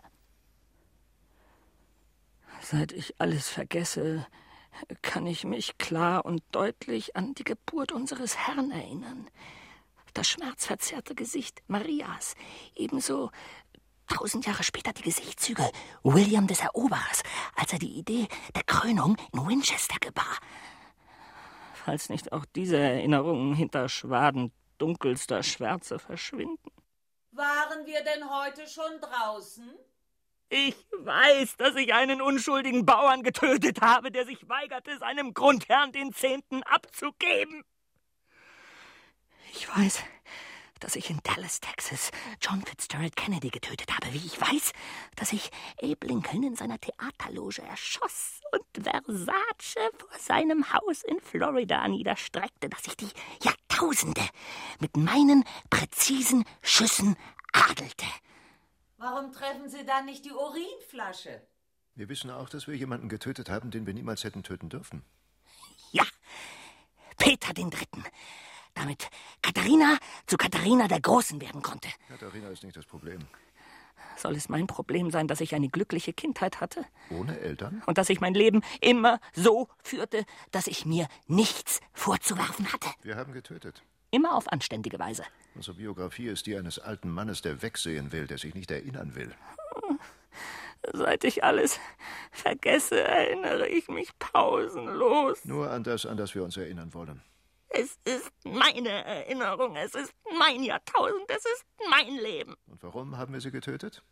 Seit ich alles vergesse, kann ich mich klar und deutlich an die Geburt unseres Herrn erinnern. Das schmerzverzerrte Gesicht Marias, ebenso 1000 Jahre später die Gesichtszüge William des Eroberers, als er die Idee der Krönung in Winchester gebar. Falls nicht auch diese Erinnerungen hinter Schwaden dunkelster Schwärze verschwinden. Waren wir denn heute schon draußen? Ich weiß, dass ich einen unschuldigen Bauern getötet habe, der sich weigerte, seinem Grundherrn den 10. abzugeben. Ich weiß, dass ich in Dallas, Texas, John Fitzgerald Kennedy getötet habe. Wie ich weiß, dass ich Abe Lincoln in seiner Theaterloge erschoss und Versace vor seinem Haus in Florida niederstreckte, dass ich die Jahrtausende mit meinen präzisen Schüssen adelte. Warum treffen Sie dann nicht die Urinflasche? Wir wissen auch, dass wir jemanden getötet haben, den wir niemals hätten töten dürfen. Ja, Peter den Dritten. Damit Katharina zu Katharina der Großen werden konnte. Katharina ist nicht das Problem. Soll es mein Problem sein, dass ich eine glückliche Kindheit hatte? Ohne Eltern? Und dass ich mein Leben immer so führte, dass ich mir nichts vorzuwerfen hatte? Wir haben getötet. Immer auf anständige Weise. Unsere Biografie ist die eines alten Mannes, der wegsehen will, der sich nicht erinnern will. Seit ich alles vergesse, erinnere ich mich pausenlos. Nur an das wir uns erinnern wollen. Es ist meine Erinnerung, es ist mein Jahrtausend, es ist mein Leben. Und warum haben wir sie getötet?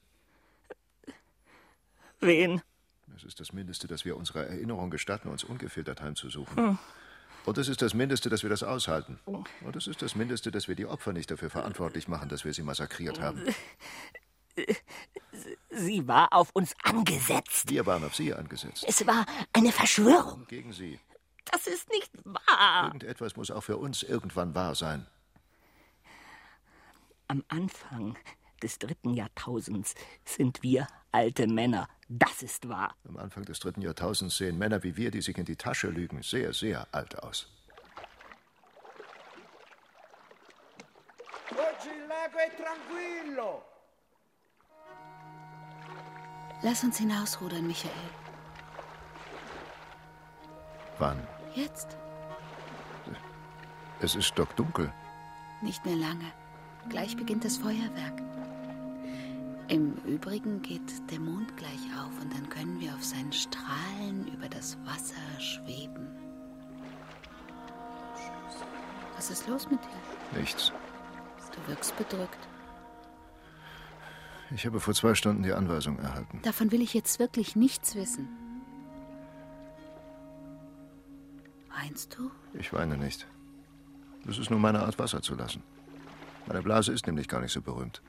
Wen? Es ist das Mindeste, dass wir unserer Erinnerung gestatten, uns ungefiltert heimzusuchen. Und es ist das Mindeste, dass wir das aushalten. Und es ist das Mindeste, dass wir die Opfer nicht dafür verantwortlich machen, dass wir sie massakriert haben. Sie war auf uns angesetzt. Wir waren auf sie angesetzt. Es war eine Verschwörung. Gegen sie. Das ist nicht wahr. Irgendetwas muss auch für uns irgendwann wahr sein. Am Anfang des 3. Jahrtausends sind wir alte Männer. Das ist wahr. Am Anfang des 3. Jahrtausends sehen Männer wie wir, die sich in die Tasche lügen, sehr, sehr alt aus. Lass uns hinausrudern, Michael. Wann? Jetzt? Es ist stockdunkel. Nicht mehr lange. Gleich beginnt das Feuerwerk. Im Übrigen geht der Mond gleich auf und dann können wir auf seinen Strahlen über das Wasser schweben. Was ist los mit dir? Nichts. Du wirkst bedrückt. Ich habe vor 2 Stunden die Anweisung erhalten. Davon will ich jetzt wirklich nichts wissen. Weinst du? Ich weine nicht. Das ist nur meine Art, Wasser zu lassen. Meine Blase ist nämlich gar nicht so berühmt.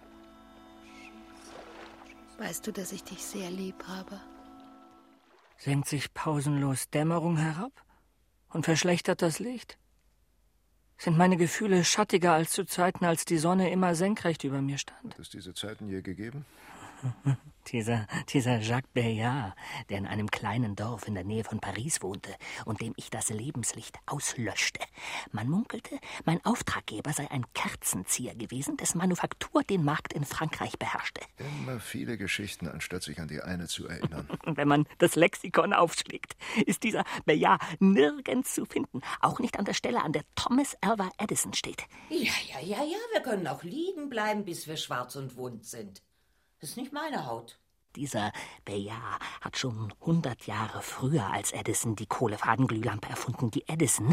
Weißt du, dass ich dich sehr lieb habe? Senkt sich pausenlos Dämmerung herab und verschlechtert das Licht? Sind meine Gefühle schattiger als zu Zeiten, als die Sonne immer senkrecht über mir stand? Hat es diese Zeiten je gegeben? Dieser Jacques Bayard, der in einem kleinen Dorf in der Nähe von Paris wohnte und dem ich das Lebenslicht auslöschte. Man munkelte, mein Auftraggeber sei ein Kerzenzieher gewesen, dessen Manufaktur den Markt in Frankreich beherrschte. Immer viele Geschichten, anstatt sich an die eine zu erinnern. Wenn man das Lexikon aufschlägt, ist dieser Bayard nirgends zu finden. Auch nicht an der Stelle, an der Thomas Alva Edison steht. Ja, wir können auch liegen bleiben, bis wir schwarz und wund sind. Das ist nicht meine Haut. Dieser Bayard hat schon 100 Jahre früher als Edison die Kohlefadenglühlampe erfunden, die Edison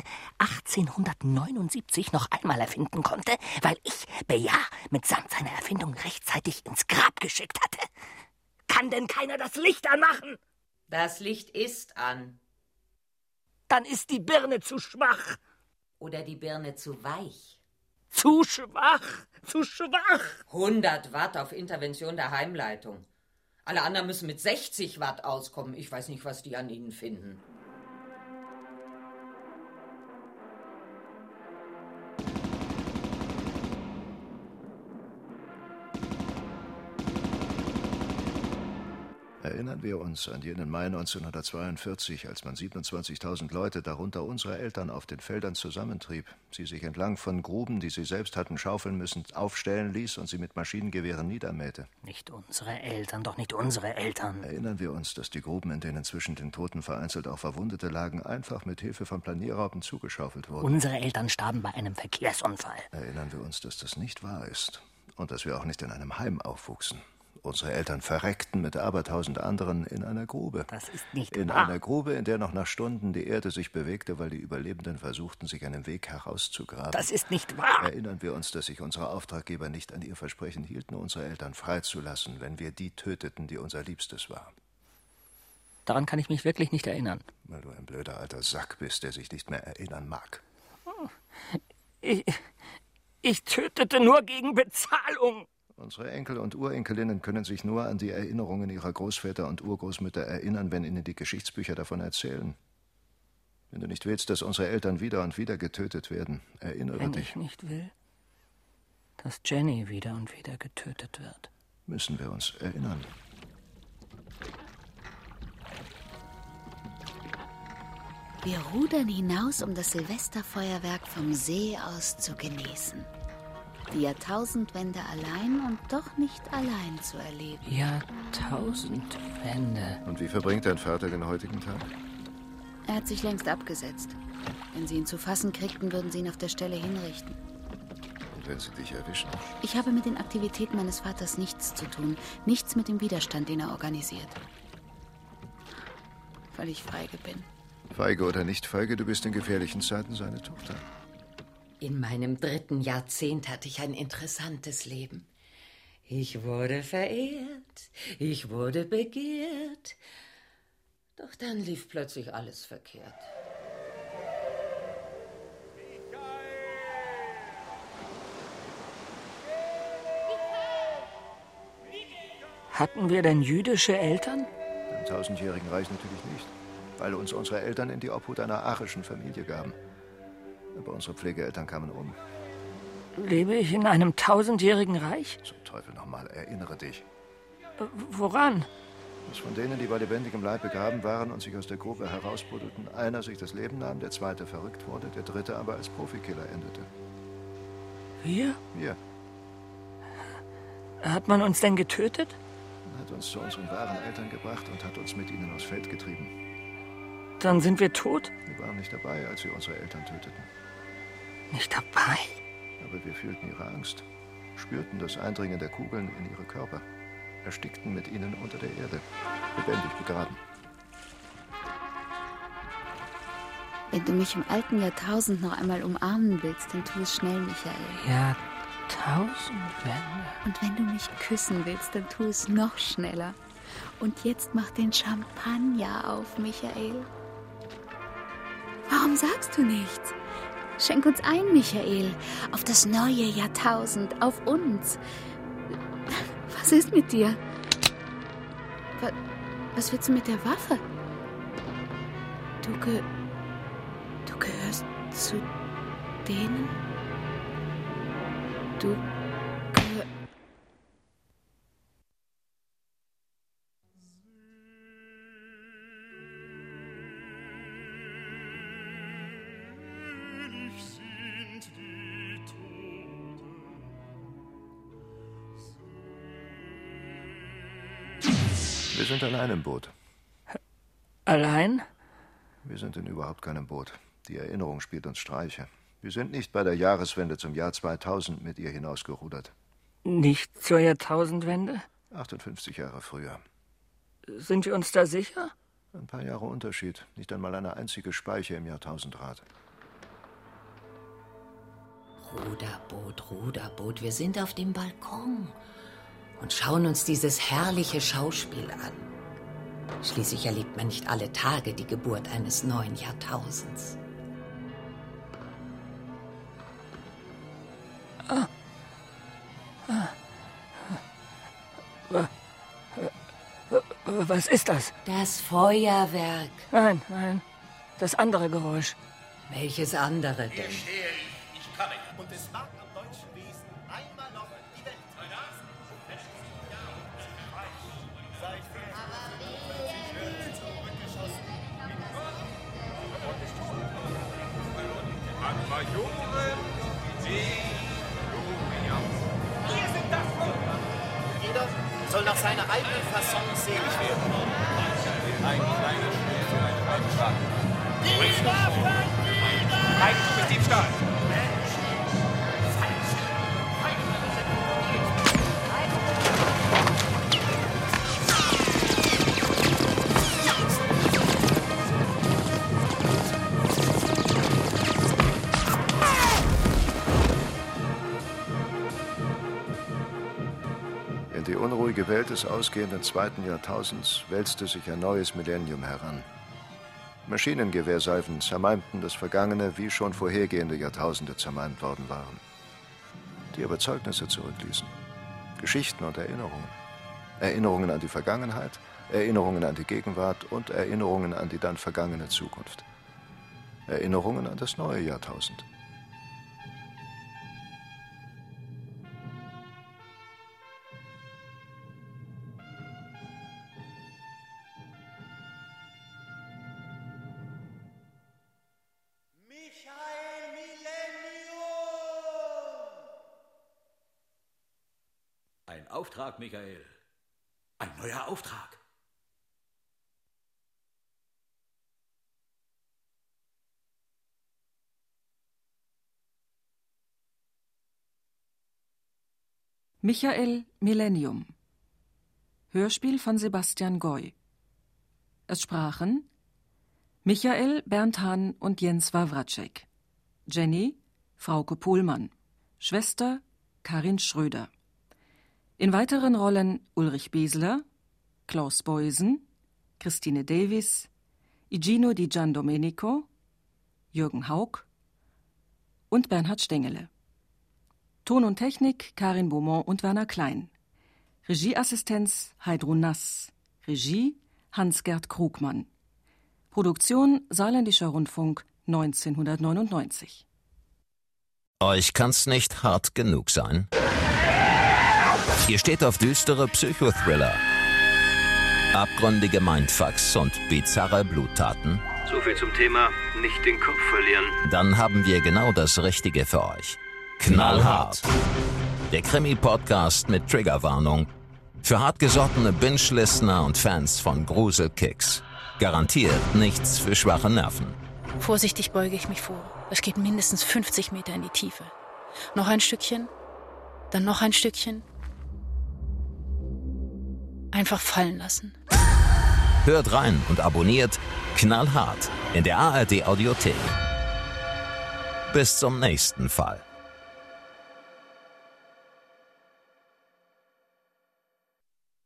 1879 noch einmal erfinden konnte, weil ich Bayard mitsamt seiner Erfindung rechtzeitig ins Grab geschickt hatte. Kann denn keiner das Licht anmachen? Das Licht ist an. Dann ist die Birne zu schwach. Oder die Birne zu weich. Zu schwach, zu schwach. 100 Watt auf Intervention der Heimleitung. Alle anderen müssen mit 60 Watt auskommen. Ich weiß nicht, was die an ihnen finden. Erinnern wir uns an jenen Mai 1942, als man 27.000 Leute, darunter unsere Eltern, auf den Feldern zusammentrieb, sie sich entlang von Gruben, die sie selbst hatten schaufeln müssen, aufstellen ließ und sie mit Maschinengewehren niedermähte. Nicht unsere Eltern, doch nicht unsere Eltern. Erinnern wir uns, dass die Gruben, in denen zwischen den Toten vereinzelt auch Verwundete lagen, einfach mit Hilfe von Planierraupen zugeschaufelt wurden. Unsere Eltern starben bei einem Verkehrsunfall. Erinnern wir uns, dass das nicht wahr ist und dass wir auch nicht in einem Heim aufwuchsen. Unsere Eltern verreckten mit abertausend anderen in einer Grube. Das ist nicht in wahr. einer Grube, in der noch nach Stunden die Erde sich bewegte, weil die Überlebenden versuchten, sich einen Weg herauszugraben. Das ist nicht wahr. Erinnern wir uns, dass sich unsere Auftraggeber nicht an ihr Versprechen hielten, unsere Eltern freizulassen, wenn wir die töteten, die unser Liebstes war. Daran kann ich mich wirklich nicht erinnern. Weil du ein blöder alter Sack bist, der sich nicht mehr erinnern mag. Ich tötete nur gegen Bezahlung. Unsere Enkel und Urenkelinnen können sich nur an die Erinnerungen ihrer Großväter und Urgroßmütter erinnern, wenn ihnen die Geschichtsbücher davon erzählen. Wenn du nicht willst, dass unsere Eltern wieder und wieder getötet werden, erinnere Wenn dich. ich nicht will, dass Jenny wieder und wieder getötet wird. Müssen wir uns erinnern. Wir rudern hinaus, um das Silvesterfeuerwerk vom See aus zu genießen. Die Jahrtausendwende allein und doch nicht allein zu erleben. Jahrtausendwende. Und wie verbringt dein Vater den heutigen Tag? Er hat sich längst abgesetzt. Wenn sie ihn zu fassen kriegten, würden sie ihn auf der Stelle hinrichten. Und wenn sie dich erwischen? Ich habe mit den Aktivitäten meines Vaters nichts zu tun. Nichts mit dem Widerstand, den er organisiert. Weil ich feige bin. Feige oder nicht feige, du bist in gefährlichen Zeiten seine Tochter. In meinem 3. Jahrzehnt hatte ich ein interessantes Leben. Ich wurde verehrt, ich wurde begehrt. Doch dann lief plötzlich alles verkehrt. Hatten wir denn jüdische Eltern? Im 1000-jährigen Reich natürlich nicht, weil uns unsere Eltern in die Obhut einer arischen Familie gaben. Aber unsere Pflegeeltern kamen um. Lebe ich in einem 1000-jährigen Reich? Zum Teufel nochmal, erinnere dich. Woran? Dass von denen, die bei lebendigem Leib begraben waren und sich aus der Grube herausbuddelten, einer sich das Leben nahm, der zweite verrückt wurde, der dritte aber als Profikiller endete. Wir? Wir. Hat man uns denn getötet? Man hat uns zu unseren wahren Eltern gebracht und hat uns mit ihnen aufs Feld getrieben. Dann sind wir tot? Wir waren nicht dabei, als wir unsere Eltern töteten. Nicht dabei? Aber wir fühlten ihre Angst, spürten das Eindringen der Kugeln in ihre Körper, erstickten mit ihnen unter der Erde, lebendig begraben. Wenn du mich im alten Jahrtausend noch einmal umarmen willst, dann tu es schnell, Michael. Jahrtausendwende. Und wenn du mich küssen willst, dann tu es noch schneller. Und jetzt mach den Champagner auf, Michael. Warum sagst du nichts? Schenk uns ein, Michael, auf das neue Jahrtausend, auf uns. Was ist mit dir? Was willst du mit der Waffe? Du gehörst zu denen? Du gehörst... Wir sind allein im Boot. Allein? Wir sind in überhaupt keinem Boot. Die Erinnerung spielt uns Streiche. Wir sind nicht bei der Jahreswende zum Jahr 2000 mit ihr hinausgerudert. Nicht zur Jahrtausendwende? 58 Jahre früher. Sind wir uns da sicher? Ein paar Jahre Unterschied. Nicht einmal eine einzige Speiche im Jahrtausendrad. Ruderboot, wir sind auf dem Balkon und schauen uns dieses herrliche Schauspiel an. Schließlich erlebt man nicht alle Tage die Geburt eines neuen Jahrtausends. Was ist das? Das Feuerwerk. Nein, das andere Geräusch. Welches andere denn? Hier stehe ich komme. Und es mag am deutschen Wesen einmal noch die Welt verlassen. Seit 45 Jahren zurückgeschossen. An Majoren, wir sind das Volk. Jeder soll nach seiner eigenen Fasson selig werden. Ein kleiner Schritt für einen Freistaat. Eigentum ist Diebstahl. unruhige Welt des ausgehenden 2. Jahrtausends wälzte sich ein neues Millennium heran. Maschinengewehrsalven zermalmten das Vergangene, wie schon vorhergehende Jahrtausende zermalmt worden waren, die aber Zeugnisse zurückließen. Geschichten und Erinnerungen. Erinnerungen an die Vergangenheit, Erinnerungen an die Gegenwart und Erinnerungen an die dann vergangene Zukunft. Erinnerungen an das neue Jahrtausend. Ein Auftrag, Michael. Ein neuer Auftrag. Michael Millennium. Hörspiel von Sebastian Goy. Es sprachen Michael, Bernd Hahn und Jens Wawracek. Jenny, Frauke Pohlmann. Schwester, Karin Schröder. In weiteren Rollen Ulrich Besler, Klaus Beusen, Christine Davis, Igino Di Giandomenico, Jürgen Haug und Bernhard Stengele. Ton und Technik Karin Beaumont und Werner Klein. Regieassistenz Heidrun Nass. Regie Hans-Gerd Krugmann. Produktion Saarländischer Rundfunk 1999. Euch kann's nicht hart genug sein? Ihr steht auf düstere Psychothriller, abgründige Mindfucks und bizarre Bluttaten? So viel zum Thema nicht den Kopf verlieren. Dann haben wir genau das Richtige für euch. Knallhart. Der Krimi-Podcast mit Triggerwarnung. Für hartgesottene Binge-Listener und Fans von Gruselkicks. Garantiert nichts für schwache Nerven. Vorsichtig beuge ich mich vor. Es geht mindestens 50 Meter in die Tiefe. Noch ein Stückchen, dann noch ein Stückchen. Einfach fallen lassen. Hört rein und abonniert Knallhart in der ARD Audiothek. Bis zum nächsten Fall.